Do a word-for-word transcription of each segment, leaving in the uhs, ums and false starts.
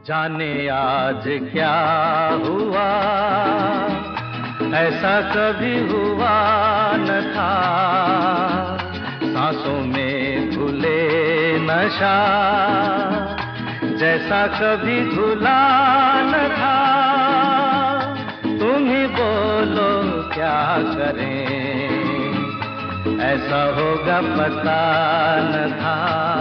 जाने आज क्या हुआ, ऐसा कभी हुआ न था। सांसों में घुले नशा, जैसा कभी घुला न था। तुम ही बोलो क्या करें, ऐसा होगा पता न था।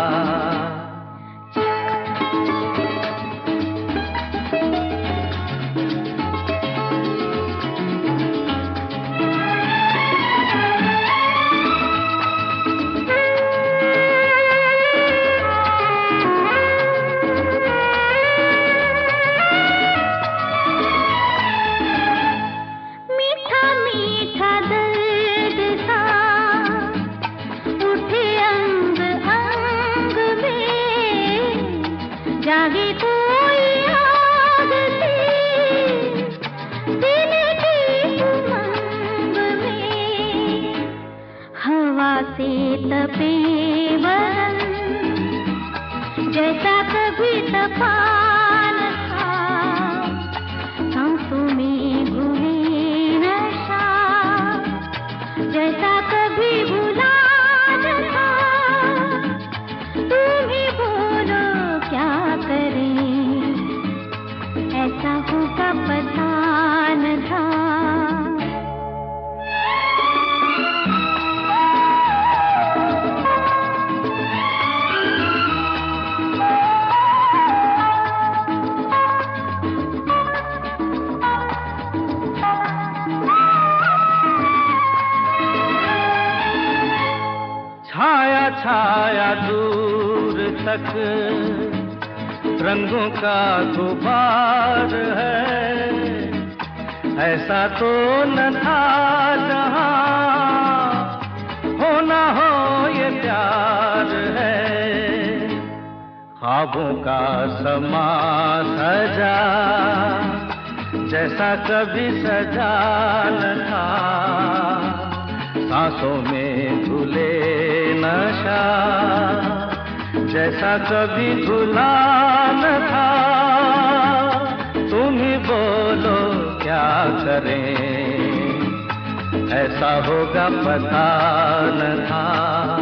जागे कोई आग सी दिल की उमंग में, हवा से तपे बदन जैसा कभी तपा न था। सांसों में घुली नशा, जैसा कभी भुला न था। तुम ही बोलो क्या करें, ऐसा होगा पता न था। छाया छाया दूर तक रंगों का गुबार है, ऐसा तो न था जहां होना हो ये प्यार है। ख्वाबों का समा सजा, जैसा कभी सजा न था। सांसों में घुले नशा, जैसा कभी घुला न था। तुम ही बोलो क्या करें, ऐसा होगा पता न था।